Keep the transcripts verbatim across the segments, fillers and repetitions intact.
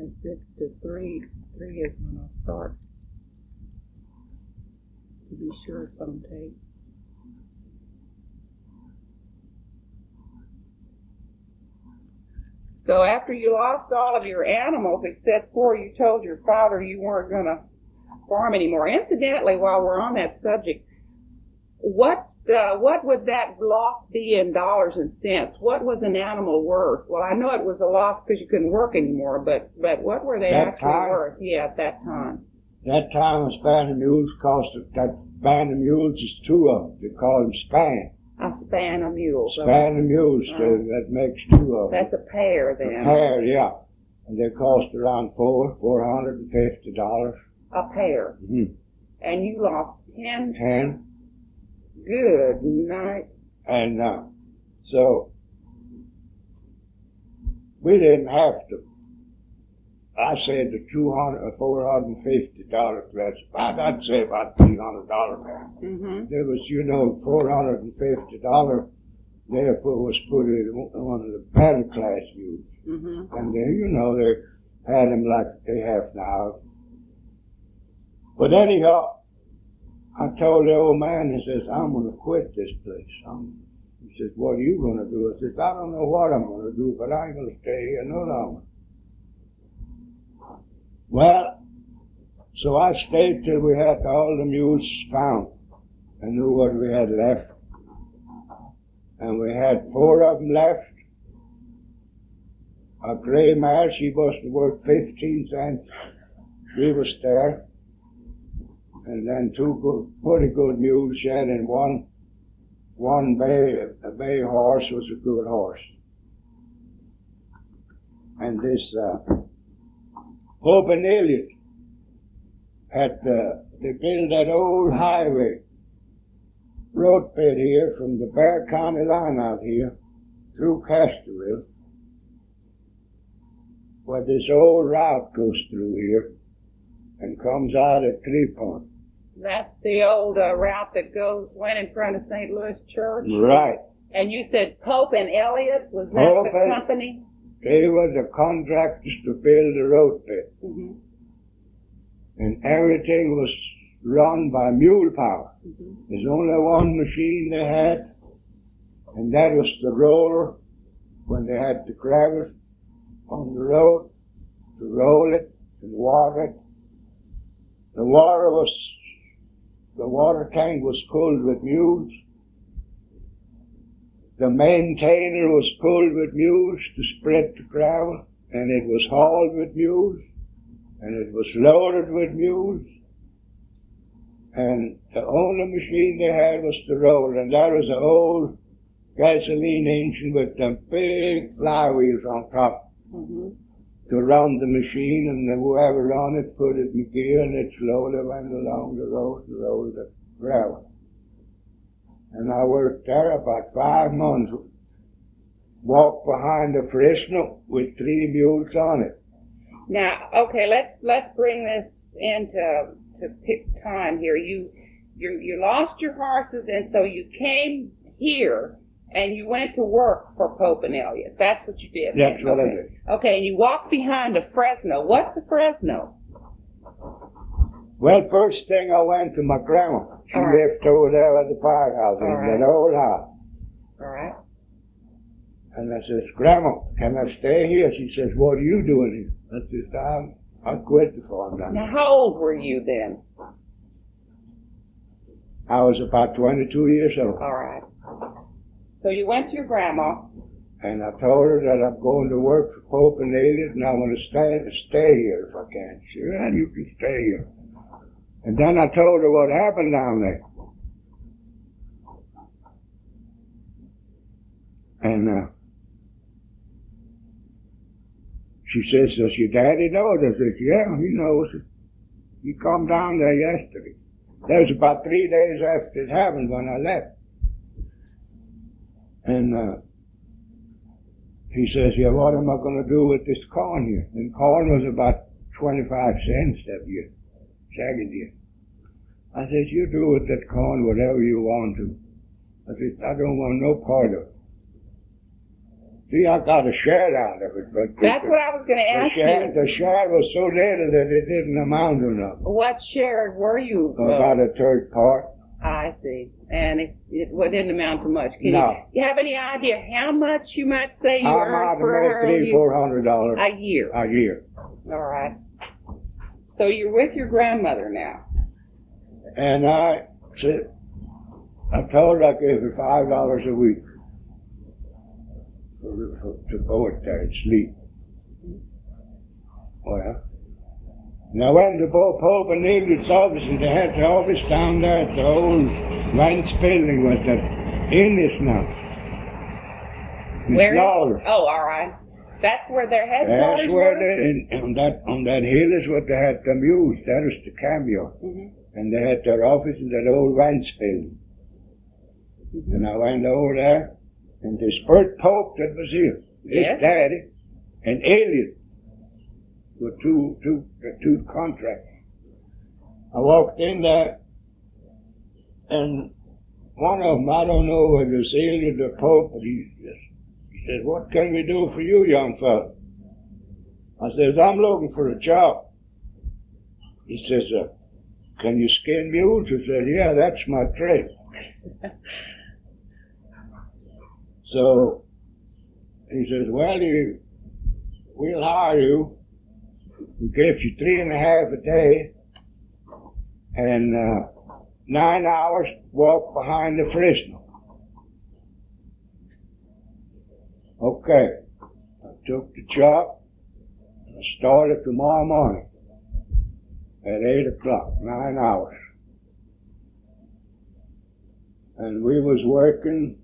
And six to three, three is when I start to be sure it's on tape. So after you lost all of your animals, except for you told your father you weren't going to farm anymore. Incidentally, while we're on that subject, what uh, what would that loss be in dollars and cents? What was an animal worth? Well, I know it was a loss because you couldn't work anymore, but but what were they That actually time? worth? Yeah, at that time. That time, a span of mules cost, that span of mules is two of them. They call them span. A span of mules. Span of mules, Uh, uh, that makes two of them. That's a pair then. A pair, yeah. And they cost around four, four hundred and fifty dollars. A pair. Mm-hmm. And you lost ten. Ten. Good night. And uh, so we didn't have to. I said the two hundred or four hundred and fifty dollars less. I'd, I'd say about three hundred dollars there. Mm-hmm. There was, you know, four hundred and fifty dollars. Therefore, was put in one of the better class mules, Mm-hmm. and they, you know, they had them like they have now. But anyhow, I told the old man, he says, I'm going to quit this place. I'm, he says, what are you going to do? I says, I don't know what I'm going to do, but I ain't going to stay here no longer. Well, so I stayed till we had all the mules found and knew what we had left. And we had four of them left. A gray mare, she must have worth fifteen cents. We was there. And then two good, pretty good mules yet, and one, one bay, a bay horse was a good horse. And this, uh, Pope and Elliot had, uh, they built that old highway, road bed here from the Bear County line out here through Casterville, where this old route goes through here and comes out at Three Point. That's the old uh, route that goes, went in front of Saint Louis Church. Right. And you said Pope and Elliot, was that Pope the and- company? They were the contractors to build the road bed. Mm-hmm. And everything was run by mule power. Mm-hmm. There's only one machine they had, and that was the roller when they had the gravel on the road to roll it and water it. The water was, the water tank was pulled with mules. The maintainer was pulled with mules to spread the gravel, and it was hauled with mules, and it was loaded with mules. And the only machine they had was the roller, and that was an old gasoline engine with them big flywheels on top Mm-hmm. to run the machine, and then whoever ran it put it in gear, and it slowly went along the road and rolled the gravel. And I worked there about five months, walked behind the Fresno with three mules on it. Now, okay, let's let's bring this into to pick time here. You you you lost your horses, and so you came here and you went to work for Pope and Elliot. That's what you did. That's then. what okay. I did. Okay, and you walked behind a Fresno. What's a Fresno? Well, first thing I went to my grandma. She All right. lived over there at the firehouse in All right. that old house. All right. And I says, Grandma, can I stay here? She says, what are you doing here? I says, I'm, I quit the farm now. Now, how old were you then? I was about twenty-two years old. All right. So you went to your grandma. And I told her that I'm going to work for Pope and Elliot, and I want to stay, stay here if I can. She said, well, you can stay here. And then I told her what happened down there. And uh, she says, does your daddy know? I said, yeah, he knows. He come down there yesterday. That was about three days after it happened when I left. And uh, he says, yeah, what am I going to do with this corn here? And corn was about twenty-five cents that year, second year. I said, you do with that corn whatever you want to. I said, I don't want no part of it. See, I got a share out of it, but That's the, what I was going to the ask share, you. the share was so little that it didn't amount to nothing. What share were you? Uh, About a third part. I see. And it, it well, didn't amount to much. Can No. you, you have any idea how much you might say you I'm earned out for to her make three, you- four hundred dollars a year? a year. All right. So you're with your grandmother now. And I said, I told her I gave her five dollars a week for, for, to go it there and sleep. Well, now when the Pope Pope and English offices, they had the office down there at the old Vance building with the English now. Miss Where? Lawler. Oh, all right. That's where their headquarters That's where were? they, in, on that on that hill is what they had the muse. That was the cameo. Mm-hmm. And they had their office in that old Vance building. Mm-hmm. And I went over there, and this Bert Pope that was here, his Yes. daddy, and Elliot were two, two, uh, two contracts. I walked in there, and one of them, I don't know whether it's Elliot or Pope, but he, he said, "What can we do for you, young fella?" I says, "I'm looking for a job." He says, uh, "Can you skin mules?" I said, "Yeah, that's my trade." So he says, "Well, you, we'll hire you. We give you three and a half a day and uh, nine hours walk behind the Fresno." Okay. I took the job and started tomorrow morning at eight o'clock, nine hours. And we was working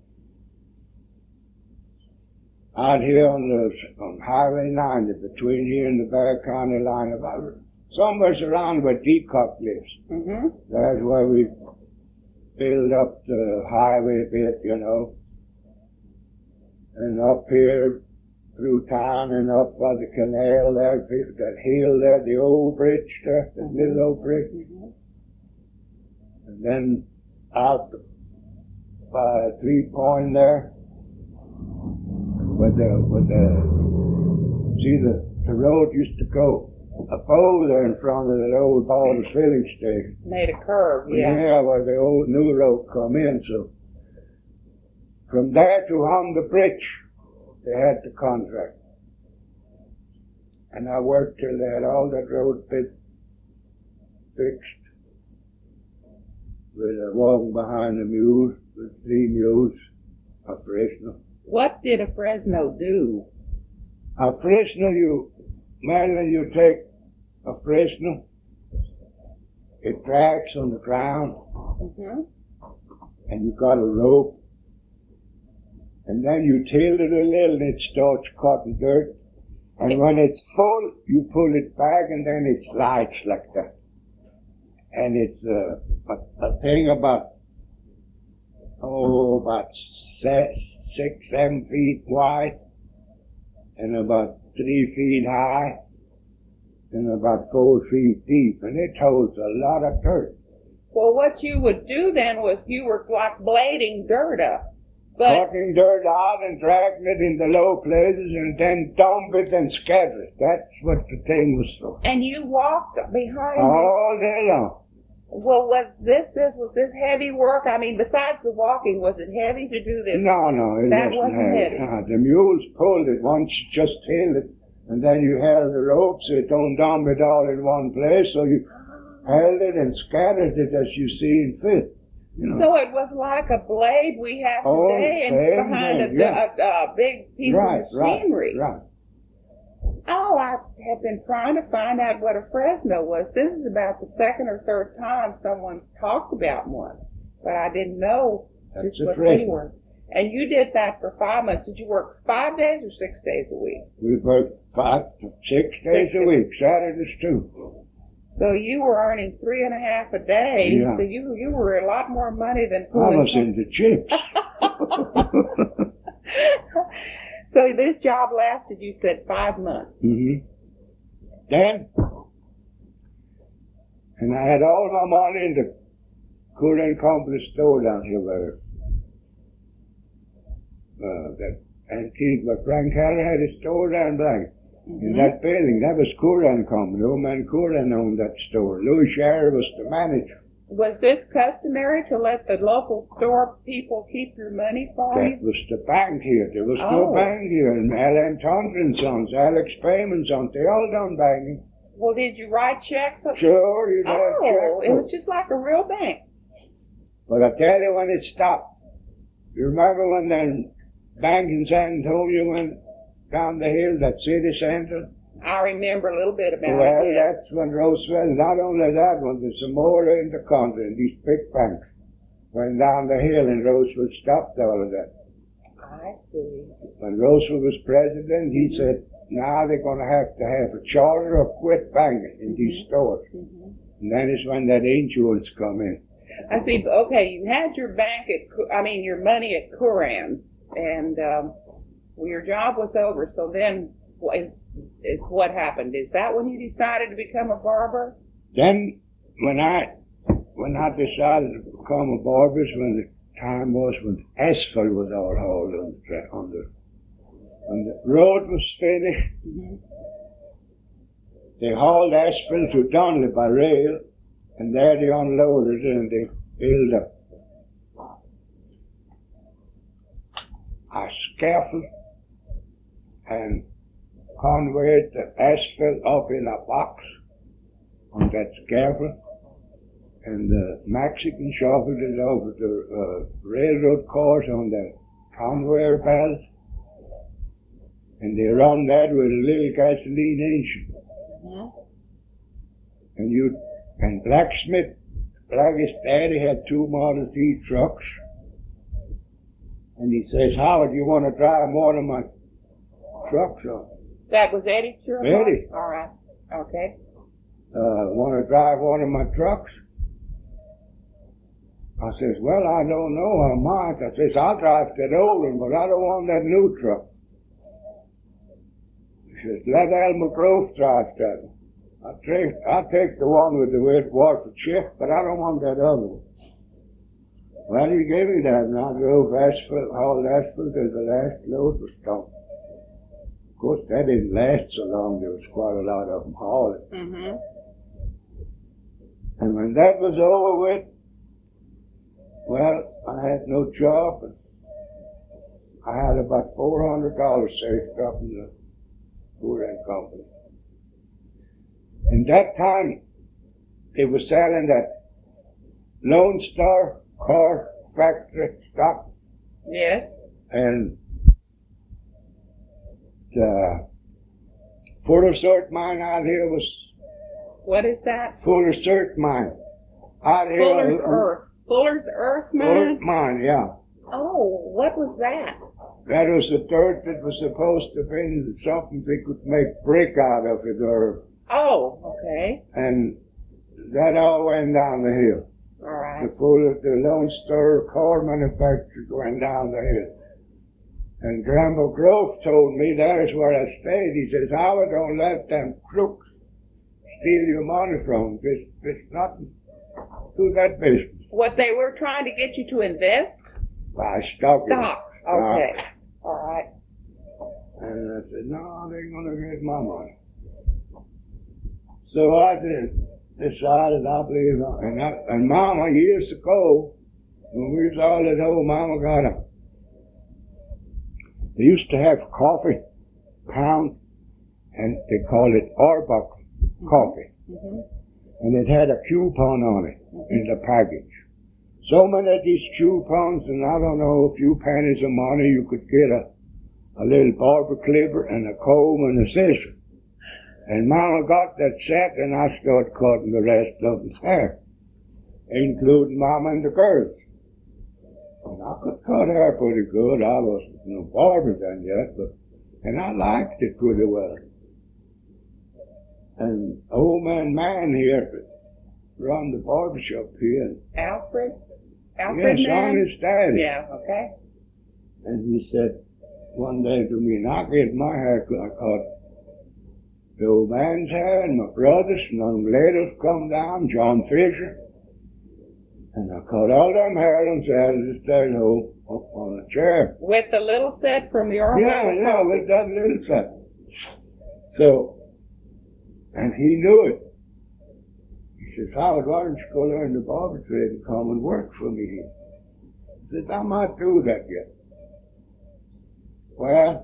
out here on the on Highway ninety, between here and the Bear County line, about somewhere around where Deacock lives. Mm-hmm. That's where we filled up the highway bit, you know. And up here through town and up by the canal there, that hill there, the old bridge there, the little old bridge. Mm-hmm. And then out by Three Point there, where the, where the, see the, the road used to go a pole there in front of that old Baldwin filling station. Made a curve, yeah. Yeah, where the old new road come in, so from there to on the bridge, they had the contract. And I worked till they had all that road bit fixed, with a walking behind the mules, with three mules operational. What did a Fresno do? A Fresno, you, Madeline, you take a Fresno, it drags on the ground, Mm-hmm. and you got a rope, and then you tilt it a little and it starts cutting dirt. And when it's full, you pull it back and then it slides like that. And it's uh, a, a thing about, oh, about six, six, seven feet wide and about three feet high and about four feet deep. And it holds a lot of dirt. Well, what you would do then was you were like blading dirt up. But Cutting dirt out and dragging it in the low places and then dump it and scatter it. That's what the thing was for. and you walked behind. All day long. Well, was this this was this heavy work? I mean, besides the walking, was it heavy to do this? No, no, it That wasn't wasn't heavy. heavy. Uh, the mules pulled it once, you just held it, and then you held the rope so it don't dump it all in one place, so you held it and scattered it as you see fit. You know. So it was like a blade we have Oh, today, and same behind a, thing, yeah. a, a big piece right, of machinery. right, right. Oh, I have been trying to find out what a Fresno was. This is about the second or third time someone's talked about one, but I didn't know That's just a what Fresno. they were. And you did that for five months. Did you work five days or six days a week? We worked five, six days a week, Saturdays too. So you were earning three and a half a day. Yeah. So you you were a lot more money than I was in the chips. So this job lasted, you said, five months. Mm-hmm. Then, and I had all my money in the Cooler and Company store down here where, uh, that Antique, but Frank Keller had a store down back. Mm-hmm. In that building, that was Curran Company. Old man Curran owned that store. Louis Sherry was the manager. Was this customary to let the local store people keep your money for That you? was the bank here. There was Oh. no bank here. And L M Tondra and Sons, Alex Payman Sons, they all done banking. Well, did you write checks? Sure, you'd have Oh, it checkbooks. was just like a real bank. But I tell you when it stopped. You remember when the bank in San Antonio went down the hill, that city center? I remember a little bit about Well, it. Yes. that's when Roosevelt, not only that one, there's some more in the country, and these big banks went down the hill, and Roosevelt stopped all of that. I see. When Roosevelt was president, he said, now they're going to have to have a charter or quit banking in these stores. Mm-hmm. And that is when that insurance come in. I see. Okay, you had your bank at, Cu- I mean, your money at Curran's, and um, well, your job was over. So then, what is, is what happened? Is that when you decided to become a barber? Then, when I when I decided to become a barber, when the time was when asphalt was all hauled on the track, on the when the road was finished, Mm-hmm. they hauled asphalt to Donnelly by rail, and there they unloaded it and they built a, a scaffold and conveyed the asphalt up in a box on that scaffold, and the Mexican shuffled it over the uh, railroad cars on the conveyor belt, and they run that with a little gasoline engine. Mm-hmm. And you and Blacksmith, Blackest daddy had two Model T trucks, and he says, Howard, you want to drive one of my trucks on? That was Eddie Sherman? Eddie. All right. Okay. Uh, want to drive one of my trucks? I says, well, I don't know, I might. I says, I'll drive that old one, but I don't want that new truck. He says, let Elmer Grove drive that one. I'll take, I'll take the one with the wet water chip, but I don't want that other one. Well, he gave me that, and I drove asphalt, hauled asphalt till the last load was done. Of course, that didn't last so long. There was quite a lot of them hauling. Mm-hmm. And when that was over with, well, I had no job, and I had about four hundred dollars saved up in the Curran Company. And that time, they were selling that Lone Star car factory stock, Yes. and the Fuller Cert mine out here was What is that? Fuller Cert mine. Out here, Fuller's uh, Earth. Fuller's Earth Fuller mine? mine, yeah. Oh, what was that? That was the dirt that was supposed to be something they could make brick out of it, or Oh, okay. and that all went down the hill. All right. The Fuller, the Lone Star car manufacturer went down the hill. And Granville Grove told me, there's where I stayed. He says, Howard, don't let them crooks steal your money from. It's, it's nothing to that business. What they were trying to get you to invest? I stopped it. Stop. Okay. All right. And I said, no, they ain't gonna get my money. So I did, decided I believe, and, I, and Mama, years ago, when we was all at home, Mama got a, they used to have coffee pound, and they called it Arbuck coffee. Mm-hmm. And it had a coupon on it in the package. So many of these coupons, and I don't know, a few pennies of money, you could get a, a little barber clipper and a comb and a scissor. And Mama got that set, and I started cutting the rest of his hair, including Mama and the girls. And I could cut hair pretty good. I wasn't no barber then yet, but, and I liked it pretty well. And old man man here run the barber shop here. Alfred? Alfred Yes, man? on his daddy. Yeah, okay. And he said one day to me, and I get my hair cut. I cut the old man's hair and my brothers, and then later come down, John Fisher. And I cut all them hairlings out of the stayed home up on a chair. With the little set from the Orwell. Yeah, yeah, with that little set. So, and he knew it. He says, Howard, why don't you go learn the barber trade and come and work for me here? I said, I might do that yet. Well,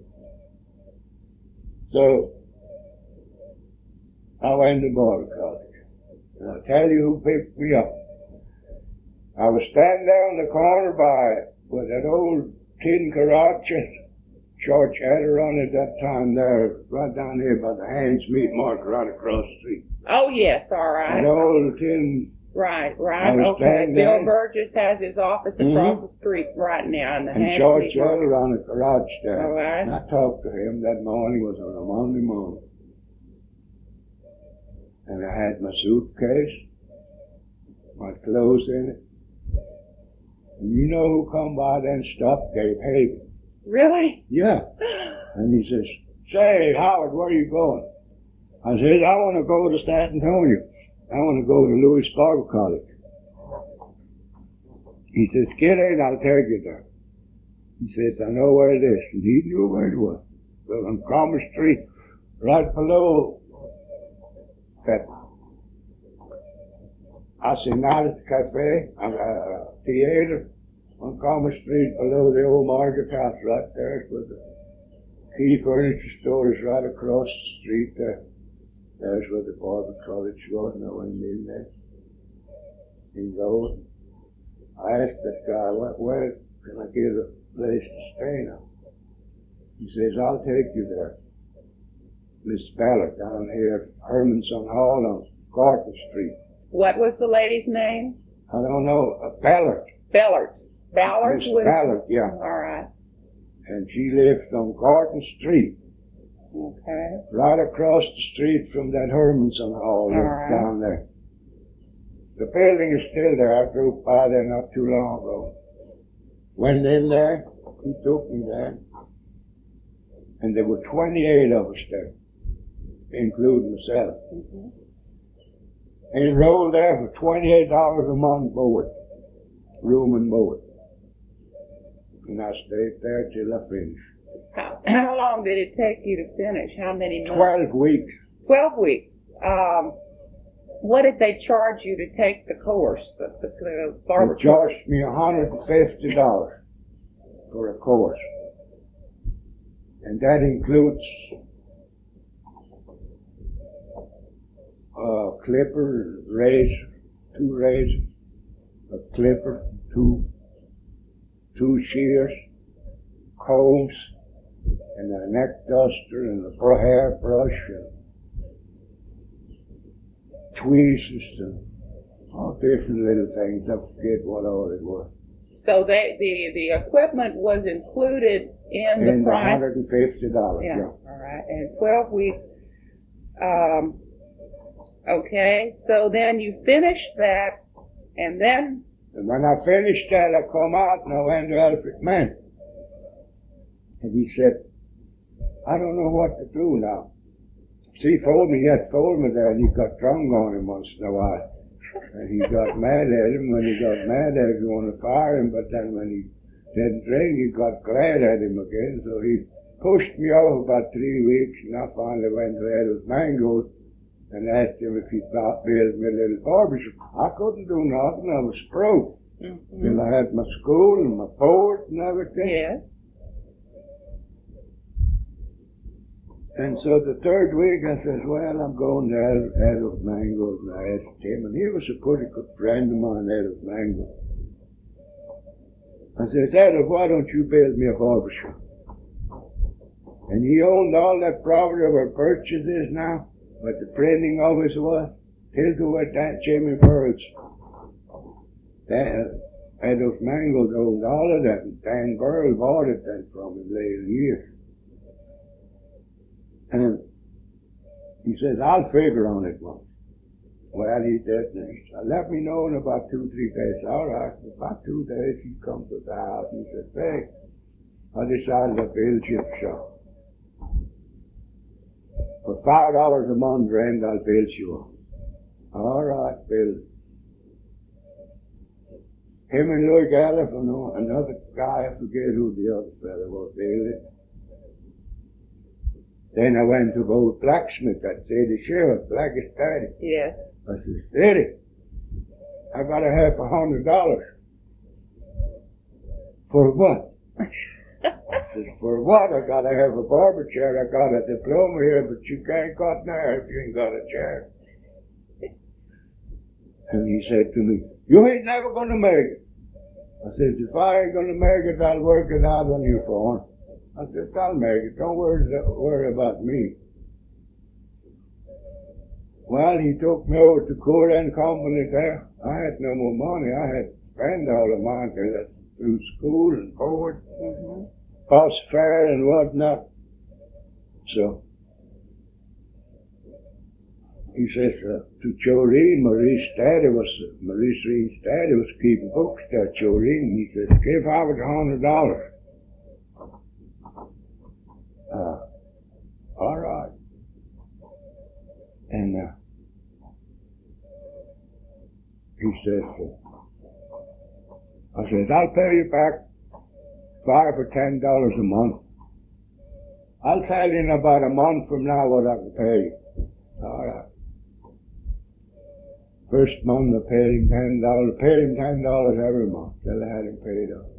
so I went to barber college. And I'll tell you who picked me up. I was standing there on the corner by with that old tin garage church had her on at that time there, right down here by the Hands Meat Market right across the street. Oh, yes, all right. That old tin. Right, right, I was okay. standing Bill there. Burgess has his office Mhm. across the street right now in the And Hands George Meat Market. Elder on the garage there. All right. And I talked to him that morning, it was on a Monday morning. And I had my suitcase, my clothes in it. And you know who come by then stopped? Dave Hagen. Really? Yeah. And he says, say, Howard, where are you going? I said, I want to go to San Antonio. I want to go to Lewis Barber College. He says, get in, I'll take you there. He says, I know where it is. And he knew where it was. Well, on Commerce Street, right below that Asinal Cafe, uh, theater, on Commerce Street, below the old Margaret House, right there, with the key furniture store is right across the street there. There's where the Barber College was, and I went in there. He goes, I asked that guy, where, where can I get a place to stay now? He says, I'll take you there. Miss Ballard down here at Hermanson Hall on Garden Street. What was the lady's name? I don't know, uh, Ballard. Ballard. Ballard Miss was... Ballard, yeah. All right. And she lived on Garden Street, Okay. right across the street from that Hermanson Hall All right. down there. The building is still there. I drove by there not too long ago. Went in there, he took me there, and there were twenty-eight of us there, including myself. Mm-hmm. And he enrolled there for twenty-eight dollars a month board, room and board. And I stayed there till I finished. How, how long did it take you to finish? How many months? Twelve weeks. Twelve weeks. Um, what did they charge you to take the course, the, the, the barber It charged me one hundred fifty dollars for a course. And that includes a clipper, razor, two razors, a clipper, two, two shears, combs, and a neck duster, and a br- hair brush, and tweezers, and all different little things. I forget what all it was. So they, the, the equipment was included in the In the price? one hundred fifty dollars, Yeah, yeah. all right. And twelve weeks. Um, okay, so then you finished that, and then, And when I finished that, I come out and I went to Alfred Mann. And he said, I don't know what to do now. See, he told me, he had told me that, and he got drunk on him once in a while. And he got mad at him. When he got mad at him, he wanted to fire him, but then when he didn't drink, he got glad at him again. So he pushed me off about three weeks, and I finally went to Edward Mangold and asked him if he'd not build me a little barbershop. I couldn't do nothing. I was broke. mm-hmm. And I had my school and my board and everything. Yes. And so the third week I says, well, I'm going to Edward, Edward Mangold, and I asked him, and he was a pretty good friend of mine, Edward Mangold. I says, Edward, why don't you build me a barbershop? And he owned all that property where Birch's is now, but the printing office was, till to where that Jimmy Burns. That, Edward Mangold owned all of that, and Dan Burl bought it then from him later years. And he says, I'll figure on it once. Well, he did. And he said, let me know in about two, three days. All right. In about two days, he comes to the house and he said, hey, I decided to build you a shop. For five dollars a month rent, I'll build you one. All right, build. him and Louis Gallup and another guy, I forget who the other fellow was, really. Then I went to go blacksmith. I'd say the sheriff, Blackest Daddy. Yes. I said, steady. I got to have a hundred dollars. For what? I said, for what? I got to have a barber chair. I got a diploma here, but you can't cut there if you ain't got a chair. And he said to me, you ain't never going to make it. I said, if I ain't going to make it, I'll work it out on your phone. I said, I'll make it. Don't worry, worry about me. Well, he took me over to Court and Company there. I had no more money. I had to spend all of mine through school and board, mm-hmm. bus fare and whatnot. So he says uh, to Jolene, Maurice daddy was, Maurice Reed's daddy was keeping books there, Jolene. He says, give Howard a hundred dollars. Uh, all right. And uh, he says, uh, I says, I'll pay you back five or ten dollars a month. I'll tell you in about a month from now what I can pay you. All right. First month I paid him ten dollars, paid him ten dollars every month till I had him paid up.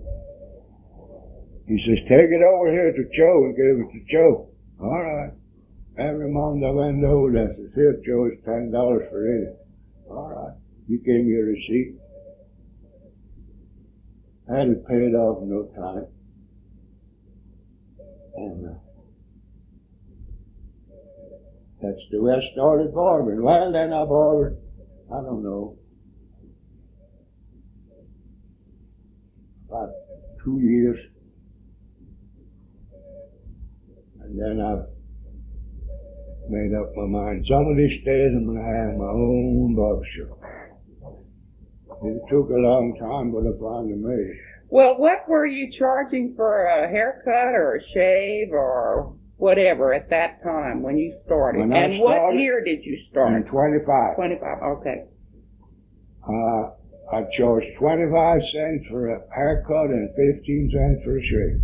He says, take it over here to Joe and give it to Joe. All right. Every month I went over there. I says, here, Joe, it's ten dollars for it. All right. He gave me a receipt. I had it paid off in no time. And uh, that's the way I started barbering. Well, then I barbered, I don't know, about two years. And then I made up my mind, some of these days I'm going to have my own barber shop. It took a long time, but I finally made it. Well, what were you charging for a haircut or a shave or whatever at that time when you started? When and I what started, year did you start? In twenty-five. twenty-five, okay. Uh, I charged twenty-five cents for a haircut and fifteen cents for a shave.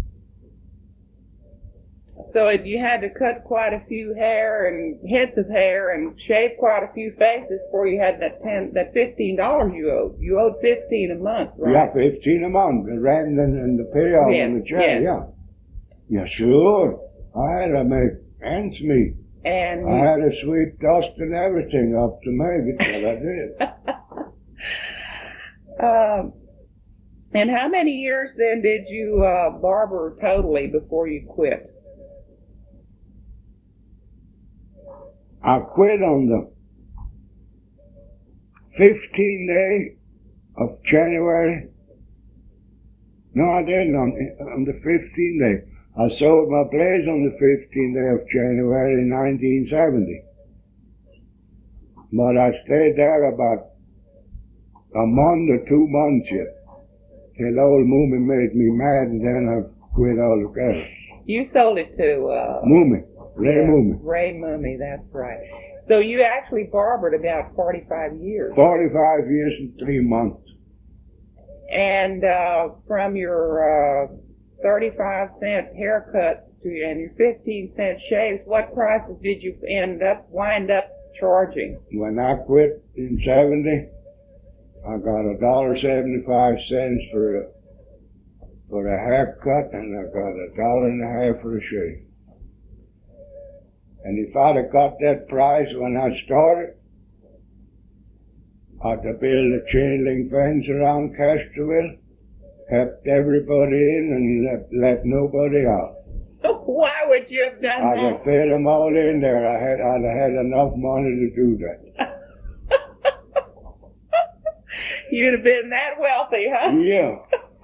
So if you had to cut quite a few hair and heads of hair and shave quite a few faces before you had that ten, that fifteen dollars you owed. You owed fifteen a month, right? Yeah, fifteen a month, the rent and, and the payoff yes, and the check. yes. Yeah, yeah, sure. I had to make ends meet. And I had to sweep dust and everything up to make it, but I did. um, and how many years then did you uh, barber totally before you quit? I quit on the fifteenth day of January. No, I didn't. On, on the fifteenth day. I sold my place on the fifteenth day of January nineteen seventy. But I stayed there about a month or two months yet. Till old Moomy made me mad, and then I quit altogether. You sold it to... Uh, Moomy. Ray yeah, Moomy. Ray Moomy, that's right. So you actually barbered about forty-five years. forty-five years and three months. And uh, from your uh, thirty-five cent haircuts to and your fifteen cent shaves, what prices did you end up, wind up charging? When I quit in seventy, I got a dollar seventy-five cents for a, for a haircut, and I got a dollar and a half for a shave. And if I'd have got that price when I started, I'd have built a chain link fence around Castroville, kept everybody in, and let, let nobody out. Why would you have done I'd that? have fed them all in there. I had, I'd have had enough money to do that. You'd have been that wealthy, huh? Yeah.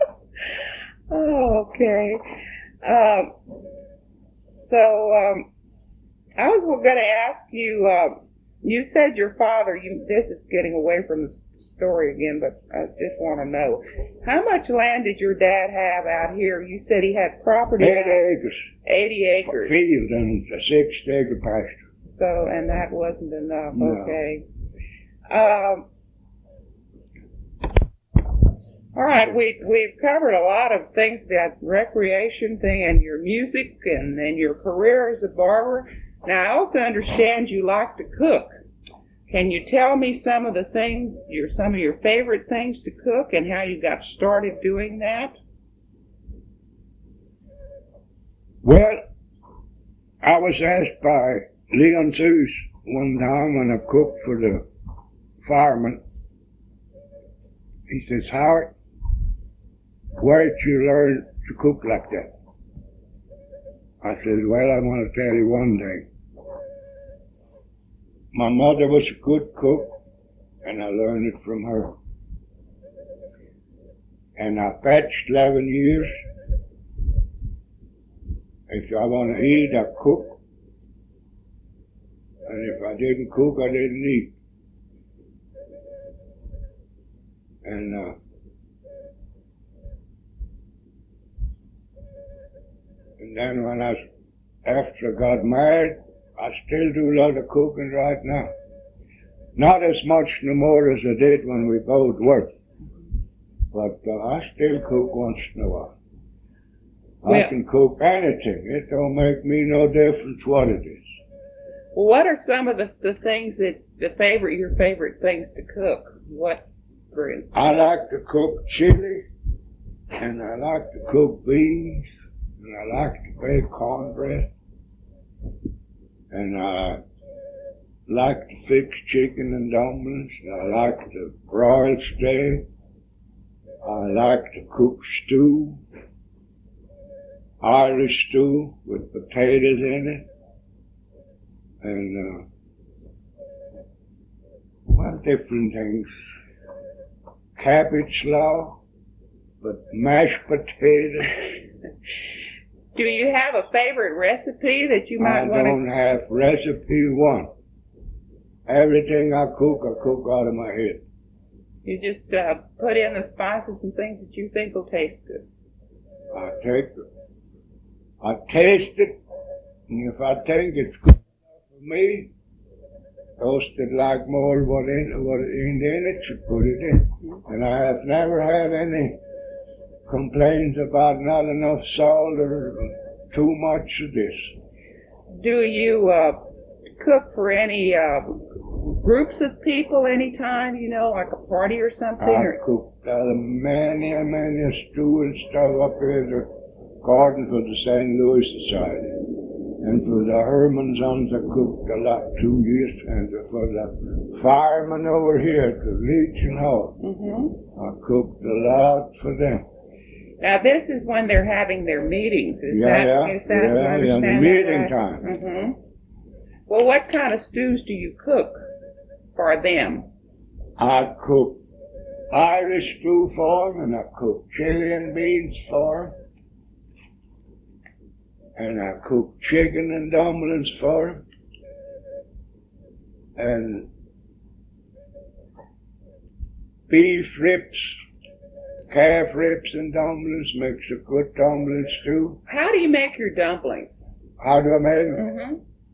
Oh, okay. Um, so, um, I was going to ask you, uh, you said your father, you, this is getting away from the story again, but I just want to know, how much land did your dad have out here? You said he had property. Eight acres. eighty acres. Field and a six acre pasture. So, and that wasn't enough, No. okay. Um, All right, we, we've covered a lot of things, that recreation thing and your music and, and your career as a barber. Now, I also understand you like to cook. Can you tell me some of the things, your some of your favorite things to cook and how you got started doing that? Well, I was asked by Leon Zeus one time when I cooked for the fireman. He says, Howard, where did you learn to cook like that? I said, well, I want to tell you one thing. My mother was a good cook, and I learned it from her. And I fetched eleven years. If I want to eat, I cook. And if I didn't cook, I didn't eat. And uh, and then when I, after I got married, I still do a lot of cooking right now. Not as much no more as I did when we both worked. But uh, I still cook once in a while. Well, I can cook anything. It don't make me no difference what it is. Well, what are some of the, the things that, the favorite, your favorite things to cook? What, for instance? I like to cook chili, and I like to cook beans, and I like to bake cornbread, and I like to fix chicken and dumplings. I like to broil steak. I like to cook stew, Irish stew with potatoes in it, and uh, well, different things. Cabbage slaw, but mashed potatoes. Do you have a favorite recipe that you might I want to... don't have recipe one. Everything I cook, I cook out of my head. You just uh, put in the spices and things that you think will taste good. I take it, I taste it, and if I think it's good enough for me, toast it like more what in what in it, you put it in. And I have never had any complaints about not enough salt or too much of this. Do you uh, cook for any uh, groups of people anytime, you know, like a party or something? I Or... cooked uh, many, many stew and stuff up here in the garden for the Saint Louis Society. And for the Herman Sons, I cooked a lot two years. And for the firemen over here at the Legion Hall, Mm-hmm. I cooked a lot for them. Now, this is when they're having their meetings. Is Yeah, that, yeah, is that, yeah, I yeah, understand the that meeting right? time. Mm-hmm. Well, what kind of stews do you cook for them? I cook Irish stew for them, and I cook chili and beans for them. And I cook chicken and dumplings for them. And beef ribs, calf ribs and dumplings makes a good dumpling stew. How do you make your dumplings? How do I make them? Mm-hmm.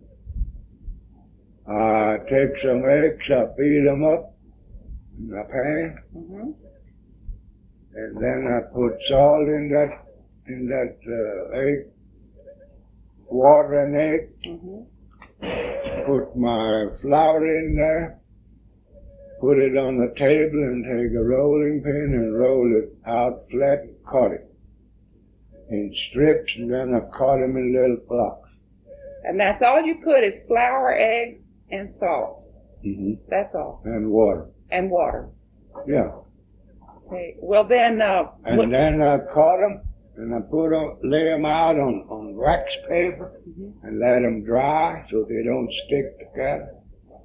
I take some eggs, I beat them up in a pan, Mm-hmm. and then I put salt in that, in that uh, egg, water and egg, Mm-hmm. put my flour in there, put it on the table and take a rolling pin and roll it out flat and cut it in strips, and then I cut them in little blocks. And that's all you put is flour, eggs, and salt. Mm-hmm. That's all. And water. And water. Yeah. Okay. Well, then... Uh, and what... then I cut them, and I put them, lay them out on, on wax paper, Mm-hmm. and let them dry so they don't stick together.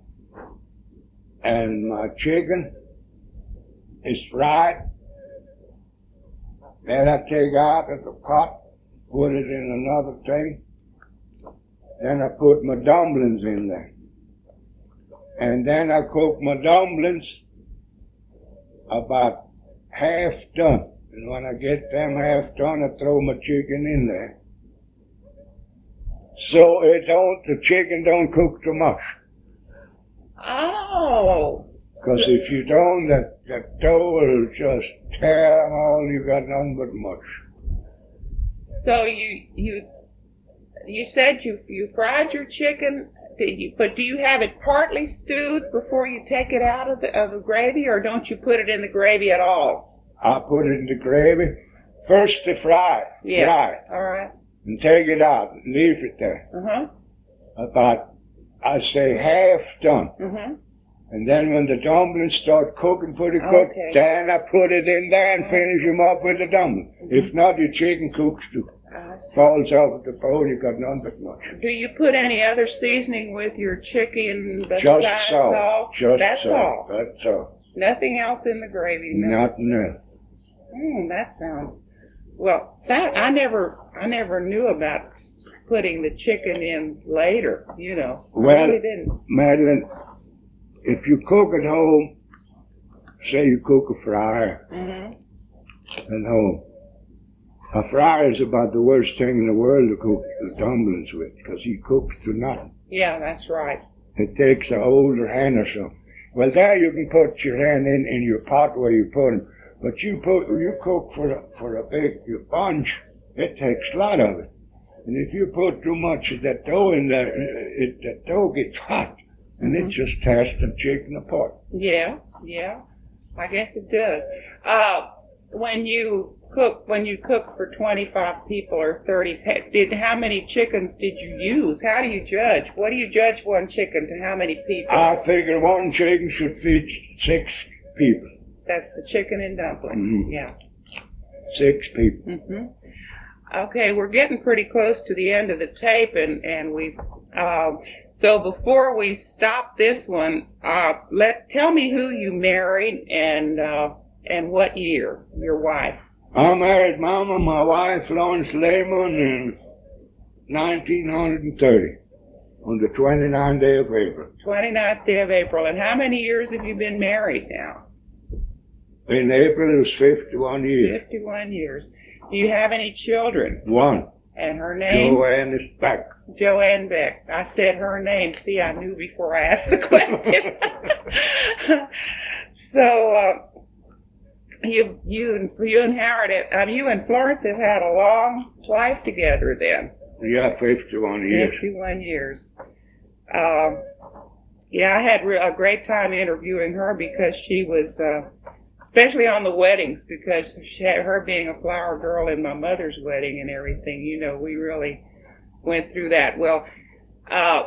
And my chicken is fried. Then I take out of the pot, put it in another thing. Then I put my dumplings in there. And then I cook my dumplings about half done. And when I get them half done, I throw my chicken in there. So it don't, the chicken don't cook too much. Oh, Because if you don't, that, that dough will just tear them all. You got nothing but mush. So you you you said you you fried your chicken. Did you? But do you have it partly stewed before you take it out of the of the gravy, or don't you put it in the gravy at all? I put it in the gravy first to fry. Yeah. Fry it. All right. And take it out and leave it there. Uh huh. About, I say, half done. Uh-huh. And then when the dumplings start cooking pretty good, Okay. then I put it in there and finish them up with the dumplings. Mm-hmm. If not, your chicken cooks too. I see. Falls off the bowl, you got none but mush. Do you put any other seasoning with your chicken besides Just so. salt? Just That's so. all. That's all. Nothing else in the gravy. No. Nothing else. Mm, that sounds. Well, that I never, I never knew about putting the chicken in later. You know, Well, I really didn't. Madeline, if you cook at home, say you cook a fryer Mm-hmm. at home, a fryer is about the worst thing in the world to cook the dumplings with, because he cooks to nothing. Yeah, that's right. It takes an older hen or something. Well, there you can put your hen in, in your pot where you put them, but you put you cook for a, for a big bunch, it takes a lot of it. And if you put too much of that dough in there, it, that dough gets hot, and Mm-hmm. it just tears the chicken apart. Yeah, yeah. I guess it does. Uh, when you cook, when you cook for twenty-five people or thirty, did how many chickens did you use? How do you judge? What do you judge one chicken to how many people? I figure one chicken should feed six people. That's the chicken and dumplings. Mhm. Yeah. Six people. hmm Okay, we're getting pretty close to the end of the tape, and and we. Uh, so before we stop this one, uh, let tell me who you married and uh, and what year. Your wife. I married Mama, my wife, Florence Lehman, in nineteen thirty, on the twenty-ninth day of April. twenty-ninth day of April. And how many years have you been married now? In April, it was fifty-one years. fifty-one years. Do you have any children? One. And her name? Joanne is back. Joanne Beck. I said her name. See, I knew before I asked the question. So, uh, you, you, and you and Howard, um, you and Florence have had a long life together then. Yeah, fifty-one years. fifty-one years. Um, yeah, I had re- a great time interviewing her because she was, uh, especially on the weddings, because she had, her being a flower girl in my mother's wedding and everything, you know, we really went through that. Well, uh,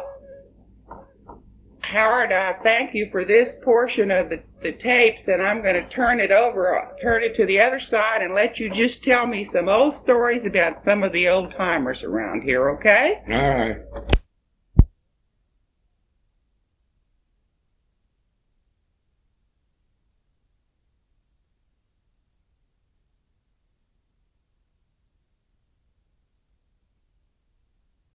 Howard, I thank you for this portion of the, the tapes, and I'm going to turn it over, turn it to the other side, and let you just tell me some old stories about some of the old timers around here, okay? All right.